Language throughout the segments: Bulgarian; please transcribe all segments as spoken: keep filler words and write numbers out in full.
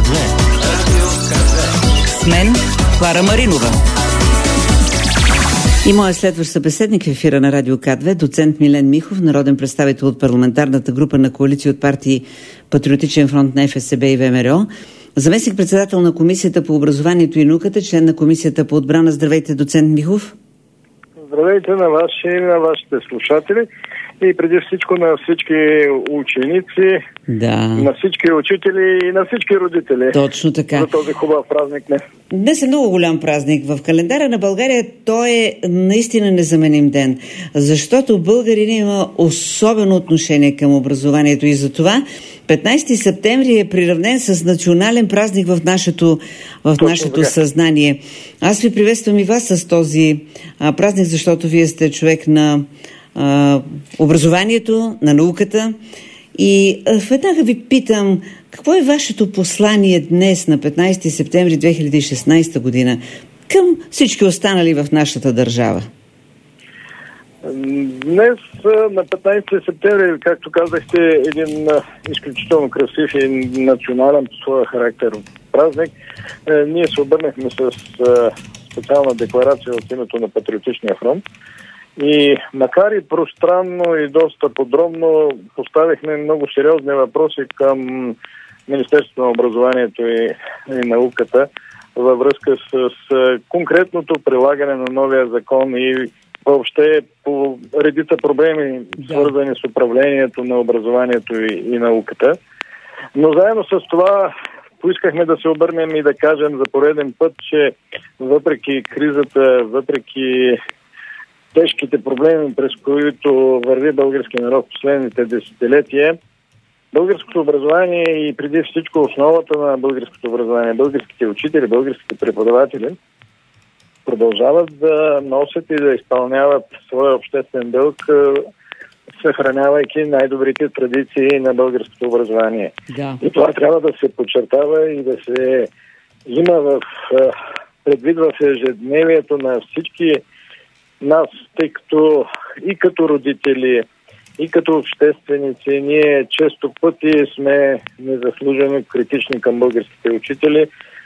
две. Радио К две. С мен Клара Маринова. И моят следващ събеседник в ефира на Радио К две, доцент Милен Михов, народен представител от парламентарната група на коалиция от партии Патриотичен фронт на Еф Ес Бе и Вэ Ем Ер О, заместник председател на Комисията по образованието и науката, член на Комисията по отбрана. Здравейте, доцент Михов. Здравейте на вас и на вашите слушатели и преди всичко на всички ученици, да. на всички учители и на всички родители. Точно така. За този хубав празник днес. Днес е много голям празник. В календара на България той е наистина незаменим ден, защото българин има особено отношение към образованието и за това петнайсети септември е приравнен с национален празник в нашето, в нашето съзнание. Аз ви приветствам и вас с този а, празник, защото вие сте човек на а, образованието, на науката. И а, веднага ви питам, какво е вашето послание днес на петнайсети септември две хиляди и шестнайсета година към всички останали в нашата държава? Днес на петнайсети септември, както казахте, един изключително красив и национален по своя характер празник. Ние се обърнахме с специална декларация от името на Патриотичния фронт и макар и пространно и доста подробно поставихме много сериозни въпроси към Министерството на образованието и, и науката във връзка с, с конкретното прилагане на новия закон и въобще по редица проблеми, да. свързани с управлението на образованието и, и науката. Но заедно с това поискахме да се обърнем и да кажем за пореден път, че въпреки кризата, въпреки тежките проблеми, през които върви български народ в последните десетилетия, българското образование и преди всичко основата на българското образование, българските учители, българските преподаватели продължават да носят и да изпълняват своя обществен дълг, съхранявайки най-добрите традиции на българското образование. Да. И това трябва да се подчертава и да се има в предвид в ежедневието на всички нас, тъй като и като родители, и като общественици, ние често пъти сме незаслужено критични към българските учители,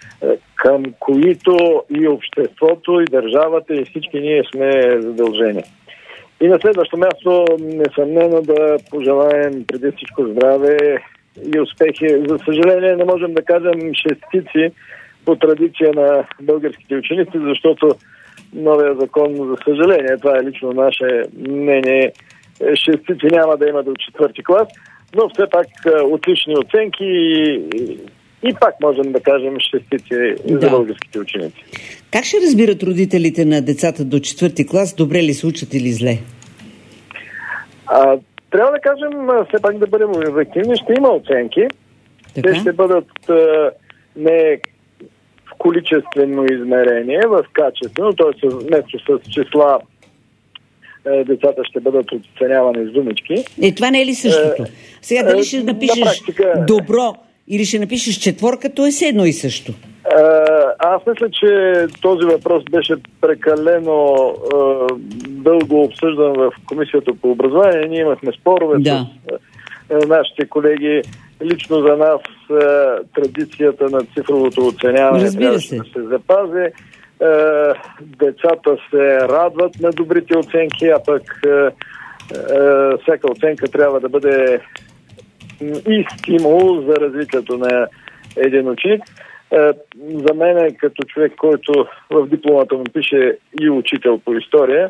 към които и обществото, и държавата, и всички ние сме задължени. И на следващо място, несъмнено да пожелаем преди всичко здраве и успехи. За съжаление, не можем да кажем шестици по традиция на българските ученици, защото новия закон, за съжаление, това е лично наше мнение, шестици няма да има до четвърти клас, но все пак отлични оценки и И пак можем да кажем шестици да. за българските ученици. Как ще разбират родителите на децата до четвърти клас, добре ли се учат или зле? А, трябва да кажем, все пак да бъдем обективни, ще има оценки. Така? Те ще бъдат а, не в количествено измерение, в качествено, т.е. вместо с числа децата ще бъдат оценявани с думички. Е, това не е ли същото? Сега дали ще напишеш на практика добро или ще напишеш четворка, то е все едно и също. Аз мисля, че този въпрос беше прекалено е, дълго обсъждан в Комисията по образование. Ние имахме спорове да. с е, нашите колеги. Лично за нас е, традицията на цифровото оценяване трябва се. да се запази. Е, децата се радват на добрите оценки, а пък е, е, всяка оценка трябва да бъде и стимул за развитието на един ученик. За мен, като човек, който в дипломата му пише и учител по история,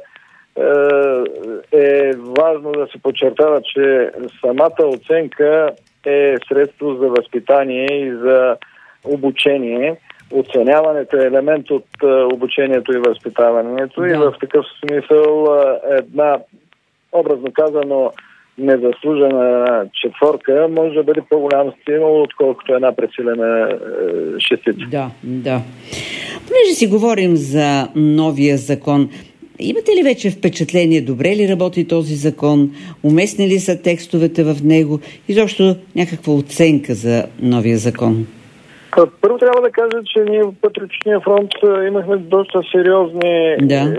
е важно да се подчертава, че самата оценка е средство за възпитание и за обучение. Оценяването е елемент от обучението и възпитаването да. И в такъв смисъл една, образно казано, незаслужена четворка може да бъде по-голям стимул, отколкото една пресилена е, шестица. Да, да. Понеже си говорим за новия закон, имате ли вече впечатление, добре ли работи този закон, уместни ли са текстовете в него, изобщо някаква оценка за новия закон? Първо трябва да кажа, че ние в Патриотичния фронт имахме доста сериозни да.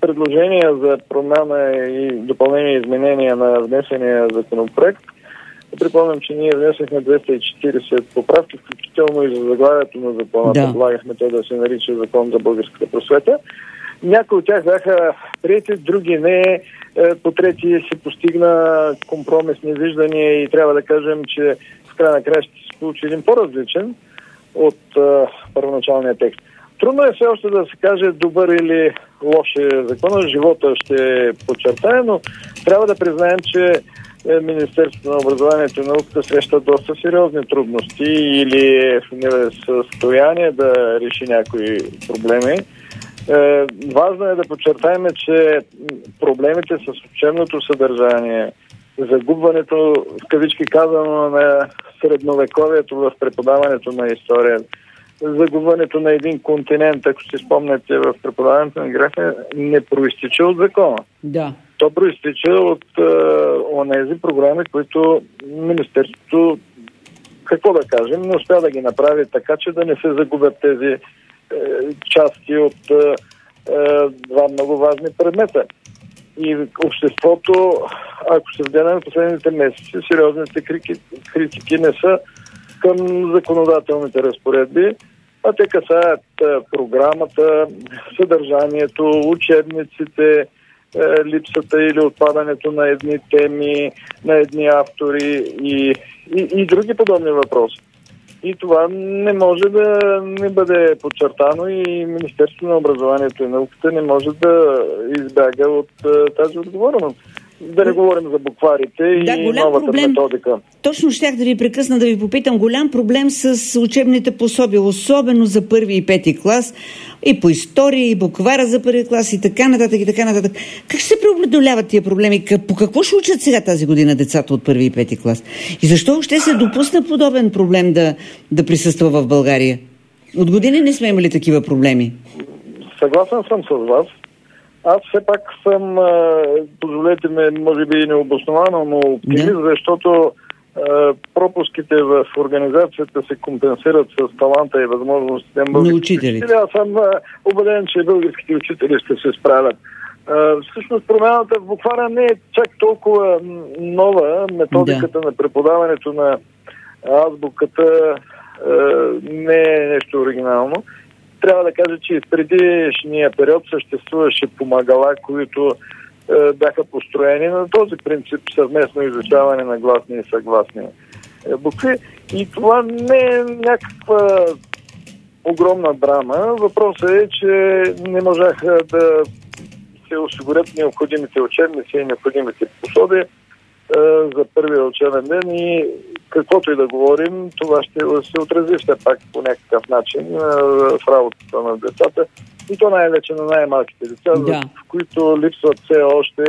предложения за промяна и допълнение и изменения на внесения законопроект. припомням, че ние внесехме двеста и четиридесет поправки, включително и за заглавието на закона. Да. Предлагахме той да се нарича Закон за българската просвета. Някои от тях бяха приети, други не. По трети се постигна компромисни виждания и трябва да кажем, че в края на края ще се получи един по-различен от а, първоначалния текст. Трудно е все още да се каже добър или лош е закона, живота ще подчертае, но трябва да признаем, че Министерството на образованието и науката среща доста сериозни трудности или е в несъстояние да реши някои проблеми. Е, важно е да подчертаем, че проблемите с учебното съдържание, загубването, в кавички казано, на средновековието в преподаването на история, загубването на един континент, ако си спомняте в преподаването на география, не проистича от закона. Да. То проистича от е, онези програми, които Министерството, какво да кажем, не успя да ги направи така, че да не се загубят тези е, части от е, два много важни предмета. И обществото, ако се вгледаме в последните месеци, сериозните критики, критики не са към законодателните разпоредби, а те касаят е, програмата, съдържанието, учебниците, е, липсата или отпадането на едни теми, на едни автори и, и, и други подобни въпроси. И това не може да не бъде подчертано и Министерството на образованието и науката не може да избяга от е, тази отговорност. Да не говорим за букварите да, и новата проблем. методика. Точно щях да ви прекъсна да ви попитам. Голям проблем с учебните пособия, особено за първи и пети клас, и по история, и буквара за първи клас, и така нататък, и така нататък. Как ще се преодоляват тия проблеми? По какво ще учат сега тази година децата от първи и пети клас? И защо ще се допусне подобен проблем да, да присъства в България? От години не сме имали такива проблеми. Съгласен съм с вас. Аз все пак съм, позволете ме, може би и необосновано, но оптимист, да. Защото а, пропуските в организацията се компенсират с таланта и възможностите на българските учители. Аз съм а, убеден, че българските учители ще се справят. А, всъщност промяната в буквара не е чак толкова нова. Методиката да. на преподаването на азбуката а, не е нещо оригинално. Трябва да кажа, че и в предишния период съществуваше помагала, които е, бяха построени на този принцип съвместно изучаване на гласни и съгласни е, букви. И това не е някаква огромна драма. Въпросът е, че не можаха да се осигурят необходимите учебници и необходимите пособия за първия учебен ден и каквото и да говорим, това ще се отрази все пак по някакъв начин в работата на децата и то най-вече на най-малките деца, да. в които липсват все още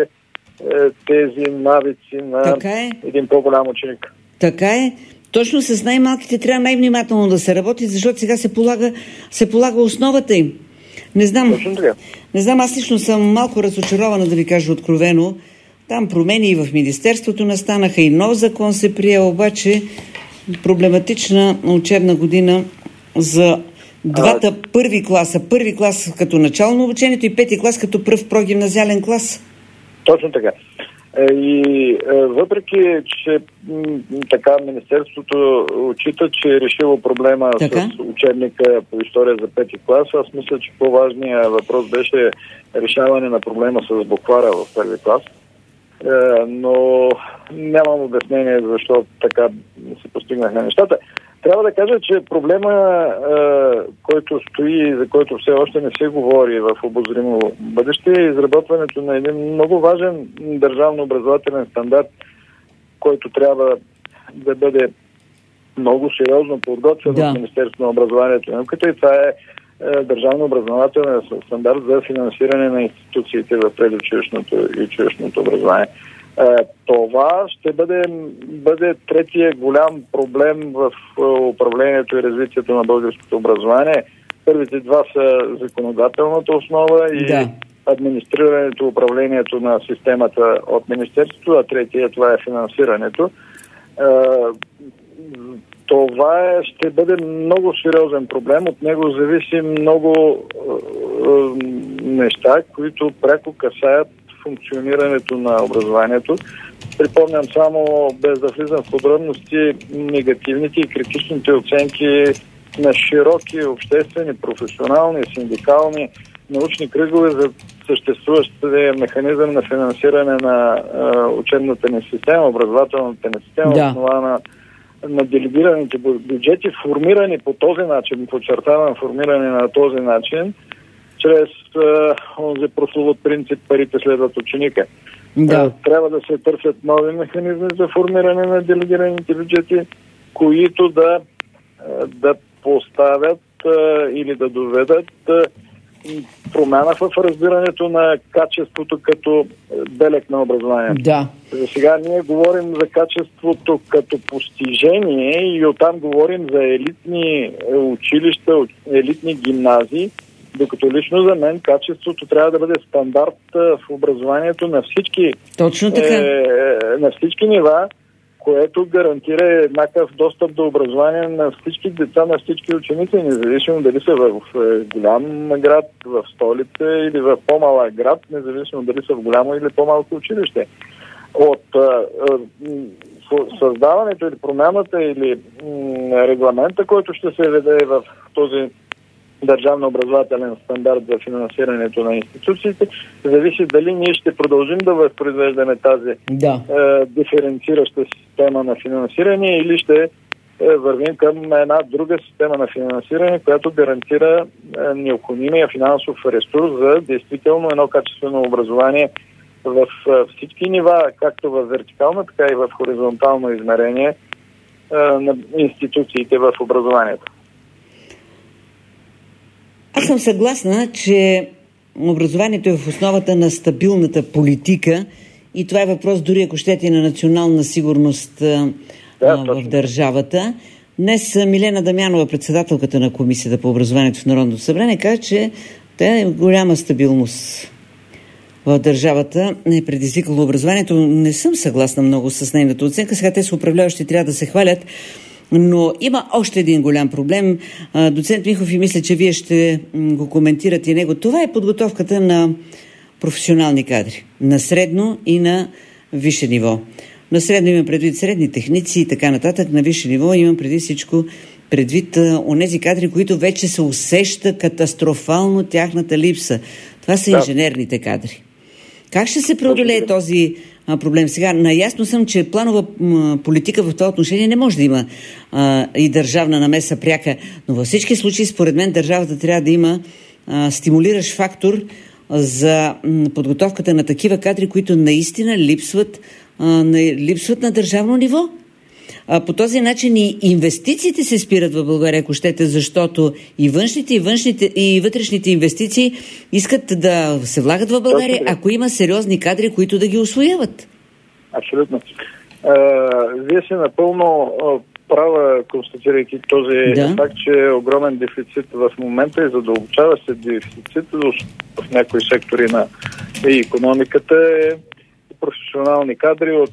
тези навици на е. един по-голям ученик. Така е. Точно с най-малките трябва най-внимателно да се работи, защото сега се полага, се полага основата им. Не знам, не знам, аз лично съм малко разочарована, да ви кажа откровено. Там промени и в Министерството настанаха, и нов закон се прие, обаче проблематична учебна година за двата а... първи класа. Първи клас като начално обучението и пети клас като пръв прогимназиален клас. Точно така. И въпреки, че така Министерството отчита, че е решило проблема така? с учебника по история за пети клас, аз мисля, че по-важният въпрос беше решаване на проблема с буквара в първи клас. Но нямам обяснение защо така се постигнаха нещата. Трябва да кажа, че проблема, който стои и за който все още не се говори в обозримо бъдеще, е изработването на един много важен държавно образователен стандарт, който трябва да бъде много сериозно подготвен да. от Министерството на образованието и науката, и това е държавно образователен стандарт за финансиране на институциите в предучилищното и училищното образование. Това ще бъде, бъде третия голям проблем в управлението и развитието на българското образование. Първите два са законодателната основа и да. администрирането, управлението на системата от Министерството, а третия това е финансирането. Това е, ще бъде много сериозен проблем. От него зависи много неща, които пряко касаят функционирането на образованието Припомням само, без да влизам в подробности, негативните и критичните оценки на широки обществени, професионални, синдикални, научни кръгове за съществуващия механизъм на финансиране на а, учебната ни система, образователната ни система, да. основана на делегираните бюджети, формирани по този начин, подчертавам, формирани на този начин, чрез а, онзи прословут принцип парите следват ученика. Да. А, трябва да се търсят нови механизми за формиране на делегираните бюджети, които да, да поставят а, или да доведат а, промяна в разбирането на качеството като белег на образованието. Да. За сега ние говорим за качеството като постижение и оттам говорим за елитни училища, елитни гимназии, докато лично за мен качеството трябва да бъде стандарт в образованието на всички, Точно така. е, на всички нива, което гарантира еднакъв достъп до образование на всички деца, на всички ученици, независимо дали са в голям град, в столица или в по-малък град, независимо дали са в голямо или по-малко училище. От а, а, създаването или промяната или м, регламента, който ще се веде в този държавно образователен стандарт за финансирането на институциите, зависи дали ние ще продължим да възпроизвеждаме тази да. е, диференцираща система на финансиране или ще е, вървим към една друга система на финансиране, която гарантира е, необходимия финансов ресурс за действително едно качествено образование в е, всички нива, както в вертикално, така и в хоризонтално измерение е, на институциите в образованието. Аз съм съгласна, че образованието е в основата на стабилната политика и това е въпрос дори, ако щете, на национална сигурност да, в държавата. Днес Милена Дамянова, председателката на Комисията по образованието в Народното събрание, каза, че тя е голяма стабилност в държавата е предизвикало образованието. Не съм съгласна много с нейната оценка. Сега те са управляващи, трябва да се хвалят. Но има още един голям проблем. Доцент Михов, и мисля, че вие ще го коментирате и него. Това е подготовката на професионални кадри. На средно и на висше ниво. На средно имам предвид средни техници и така нататък. На висше ниво имам преди всичко предвид онези кадри, които вече се усеща катастрофално тяхната липса. Това са инженерните кадри. Как ще се преодолее този проблем? Сега, наясно съм, че планова политика в това отношение не може да има а, и държавна намеса пряка, но във всички случаи, според мен, държавата трябва да има а, стимулиращ фактор за м, подготовката на такива кадри, които наистина липсват, а, на, липсват на държавно ниво. А, по този начин и инвестициите се спират в България, ако щете, защото и външните, и външните, и вътрешните инвестиции искат да се влагат в България, ако има сериозни кадри, които да ги усвояват. Абсолютно. А, вие сте напълно права, констатирайки този да. факт, че е огромен дефицит в момента и задълбочава се дефицит в някои сектори на икономиката е професионални кадри от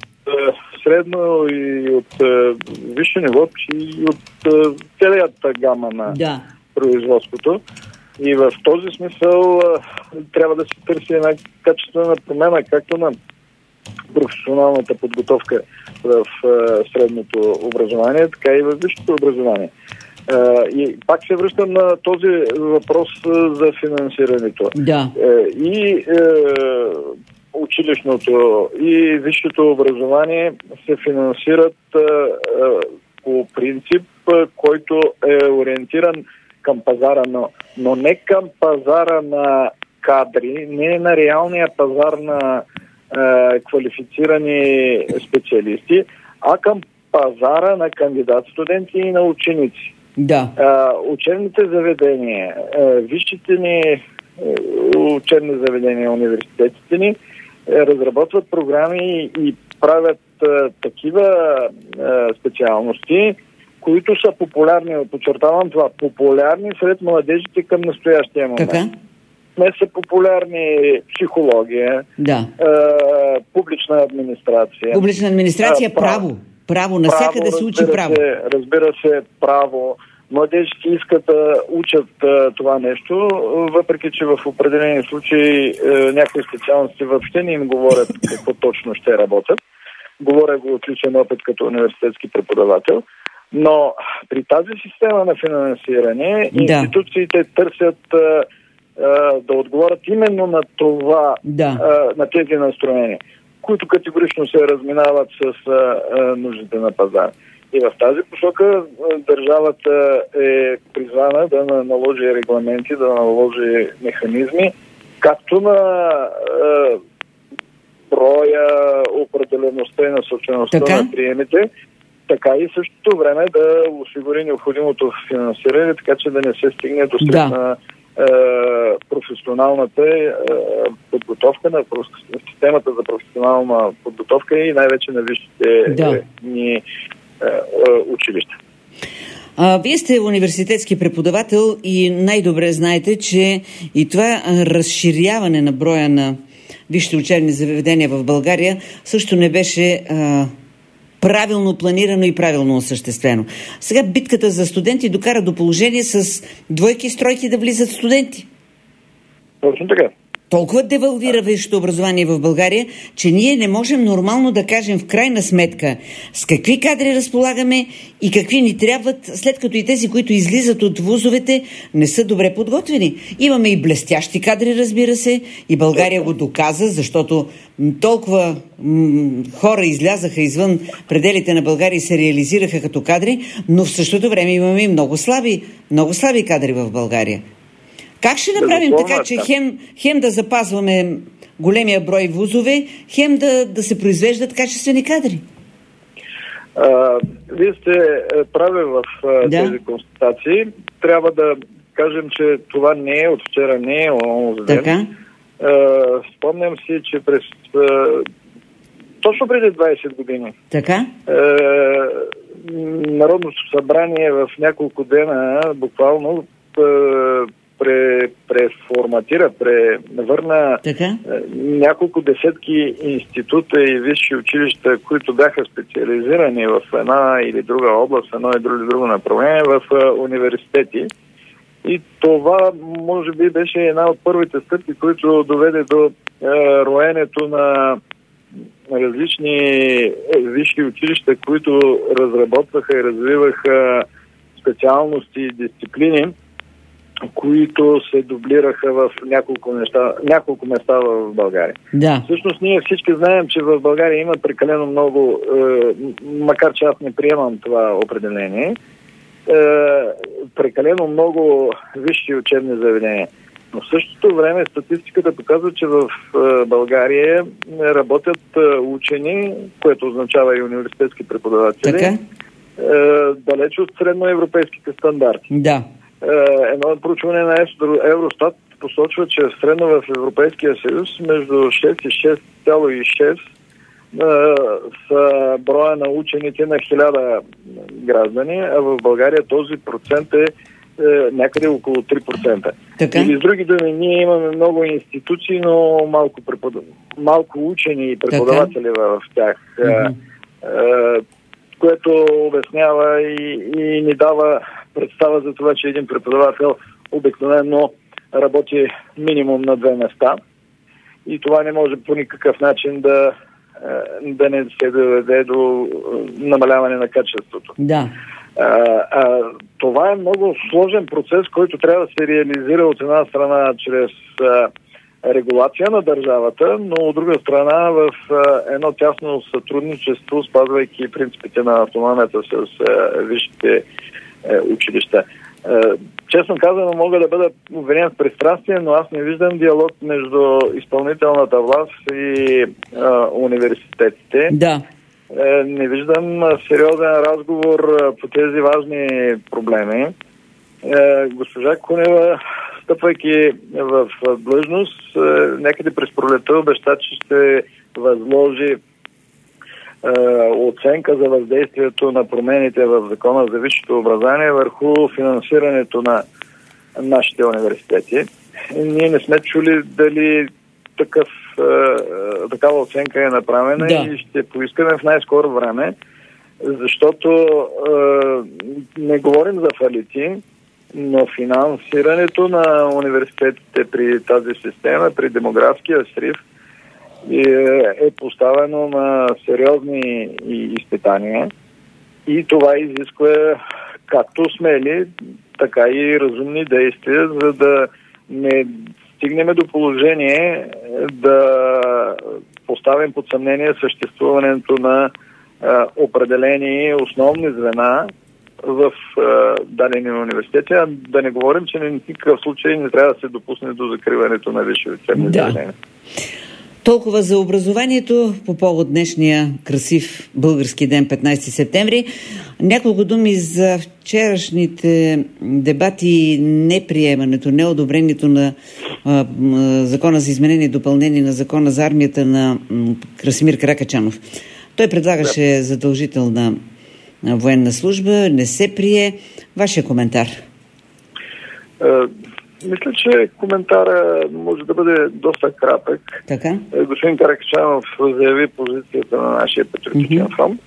средно и от висше ниво, и от целията гама на да. производството. И в този смисъл трябва да се търси една качествена промяна, както на професионалната подготовка в средното образование, така и в висшето образование. И пак се връщам на този въпрос за финансирането. Да. И училищното и висшето образование се финансират а, а, по принцип, а, който е ориентиран към пазара, но, но не към пазара на кадри, не на реалния пазар на а, квалифицирани специалисти, а към пазара на кандидат-студенти и на ученици. Да. А, учебните заведения, а, висшите ни учебни заведения, университетите ни разработват програми и правят а, такива а, специалности, които са популярни, подчертавам това, популярни сред младежите към настоящия момент. Така? Днес са популярни психология, да. а, публична администрация. Публична администрация, а, право. Право, навсякъде се учи право. Се, разбира се, право. Младежите искат да учат а, това нещо, въпреки че в определени случаи а, някои специалности въобще не им говорят какво точно ще работят. говоря го от личен опит като университетски преподавател. Но при тази система на финансиране да. институциите търсят а, а, да отговорят именно на това, да. а, на тези настроения, които категорично се разминават с а, а, нуждите на пазара. И в тази посока а, държавата е призвана да наложи регламенти, да наложи механизми, както на а, броя, определеността и насочеността на приемите, така и същото време да осигури необходимото финансиране, така че да не се стигне до сред на е, професионалната е, подготовка, на системата за професионална подготовка и най-вече на висшите да. ни е, е, училища. А, вие сте университетски преподавател и най-добре знаете, че и това разширяване на броя на висшите учебни заведения в България също не беше а, правилно планирано и правилно осъществено. Сега битката за студенти докара до положение с двойки и с тройки да влизат студенти. Точно така. Толкова девалвира висшето образование в България, че ние не можем нормално да кажем в крайна сметка с какви кадри разполагаме и какви ни трябват, след като и тези, които излизат от вузовете, не са добре подготвени. Имаме и блестящи кадри, разбира се, и България го доказа, защото толкова м- хора излязаха извън пределите на България и се реализираха като кадри, но в същото време имаме и много слаби, много слаби кадри в България. Как ще направим да така, че хем, хем да запазваме големия брой вузове, хем да, да се произвеждат качествени кадри? А, вие сте прави в а, да. тези констатации. Трябва да кажем, че това не е от вчера, не е онзи ден. Така? А, спомням си, че през а, точно преди двайсет години така? А, Народното събрание в няколко дена буквално а, Пре, преформатира, превърна така? няколко десетки института и висши училища, които бяха специализирани в една или друга област, едно и друго, друго направление, в университети. И това, може би, беше една от първите стъпки, които доведе до е, роенето на различни е, висши училища, които разработваха и развиваха специалности и дисциплини, които се дублираха в няколко, неща, няколко места в България. Да. Всъщност ние всички знаем, че в България има прекалено много, е, макар че аз не приемам това определение, е, прекалено много висши учебни заведения. Но в същото време статистиката показва, че в е, България работят е, учени, което означава и университетски преподаватели, така? Е, далеч от средноевропейските стандарти. Да. Едно проучване на Евростат посочва, че средно в Европейския съюз между шест и шест цяло и шест са броя на учените на хиляда граждани, а в България този процент е, е някъде около три процента. Така? Или с други думи, ние имаме много институции, но малко, препод... малко учени и преподаватели така? В тях. Mm-hmm. Е, което обяснява и, и ни дава представа за това, че един преподавател обикновено работи минимум на две места и това не може по никакъв начин да, да не се доведе до намаляване на качеството. Да. А, а, това е много сложен процес, който трябва да се реализира от една страна чрез а, регулация на държавата, но от друга страна в а, едно тясно сътрудничество, спазвайки принципите на автономията с а, висшите а, училища. А, честно казано, мога да бъда обвинен в пристрастие, но аз не виждам диалог между изпълнителната власт и а, университетите. Да. А, не виждам а, сериозен разговор а, по тези важни проблеми. А, госпожа Кунева, стъпвайки в длъжност, някъде през пролета обеща, че ще възложи е, оценка за въздействието на промените в Закона за висшето образование върху финансирането на нашите университети. Ние не сме чули дали такъв, е, такава оценка е направена да. И ще поискаме в най-скоро време, защото е, не говорим за фалити, но финансирането на университетите при тази система, при демографския срив е поставено на сериозни изпитания и това изисква както смели, така и разумни действия, за да не стигнем до положение да поставим под съмнение съществуването на а, определени основни звена в а, дадени университети, а да не говорим, че в никакъв случай не трябва да се допусне до закриването на висши учебни заведения. Толкова за образованието по повод днешния красив български ден, петнайсети септември. Няколко думи за вчерашните дебати и неприемането, неодобрението на а, закона за изменение и допълнение на закона за армията на м, Красимир Каракачанов. Той предлагаше да. задължителна военна служба, не се прие. Вашия коментар? Uh... Мисля, че коментара може да бъде доста кратък. Така? Господин Каракачанов заяви позицията на нашия патриотичен mm-hmm. фронт,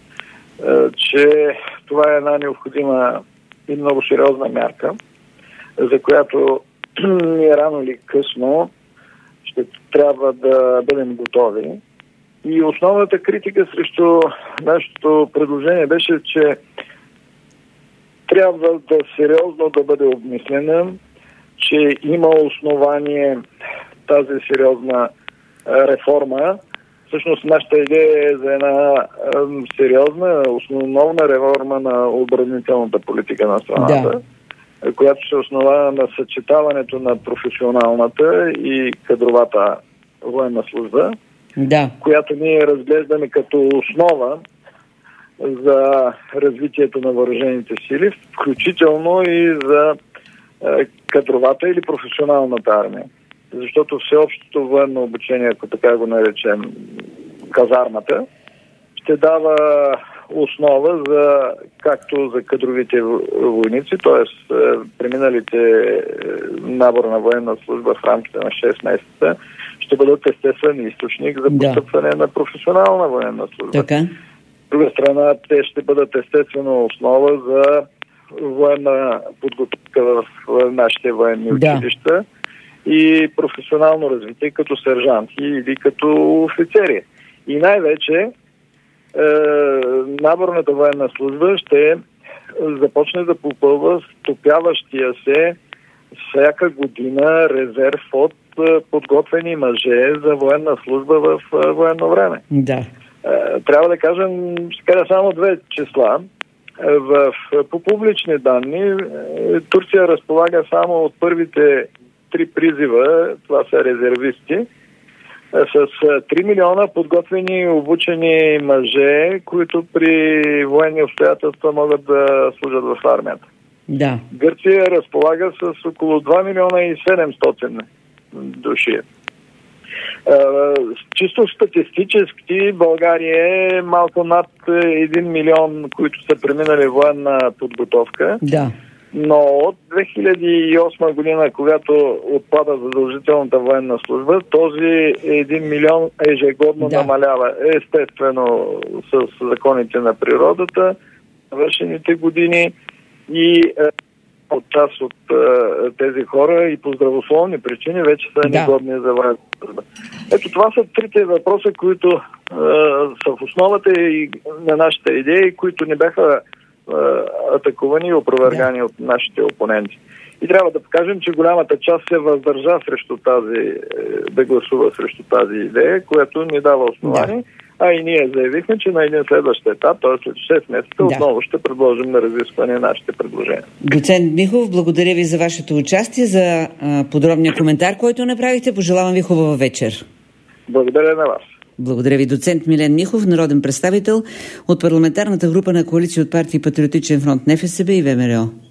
че това е една необходима и много сериозна мярка, за която ние рано или късно ще трябва да бъдем готови. И основната критика срещу нашето предложение беше, че трябва да сериозно да бъде обмислена, че има основание тази сериозна реформа. Всъщност нашата идея е за една сериозна, основна реформа на отбранителната политика на страната, да. която се основава на съчетаването на професионалната и кадровата военна служба, да. която ние разглеждаме като основа за развитието на въоръжените сили, включително и за кадровата или професионалната армия. Защото всеобщото военно обучение, ако така го наречем казармата, ще дава основа за както за кадровите войници, т.е. преминалите набор на военна служба в рамките на шест месеца, ще бъдат естествен източник за постъпване да. на професионална военна служба. Така. От друга страна, те ще бъдат естествена основа за военна подготовка в нашите военни училища да. и професионално развитие като сержанти или като офицери. И най-вече е, наборната военна служба ще започне да попълва стопяващия се всяка година резерв от подготвени мъже за военна служба в военно време. Да. Е, трябва да кажем, ще кажа само две числа. В, по публични данни Турция разполага само от първите три призива, това са резервисти, с три милиона подготвени и обучени мъже, които при военни обстоятелства могат да служат в армията. Да. Гърция разполага с около два милиона и седемстотин души. Чисто статистически България е малко над един милион, които са преминали военна подготовка. Да. Но от две хиляди и осма година, когато отпада задължителната военна служба, този един милион ежегодно да. намалява. Естествено с законите на природата, вършените години и от част от а, тези хора и по здравословни причини вече са да. негодни за военна служба. Ето това са трите въпроса, които а, са в основата и на нашите идеи, които не бяха а, атакувани и опровергани да. от нашите опоненти. И трябва да покажем, че голямата част се въздържа срещу тази, да гласува срещу тази идея, която ни дава основание. Да. А и ние заявихме, че на един следващ етап, т.е. след шест месеца, да. отново ще предложим на разискване нашите предложения. Доцент Михов, благодаря ви за вашето участие, за а, подробния коментар, който направихте. Пожелавам ви хубава вечер. Благодаря на вас. Благодаря ви, доцент Милен Михов, народен представител от парламентарната група на коалиция от партии Патриотичен фронт НФСБ и ВМРО.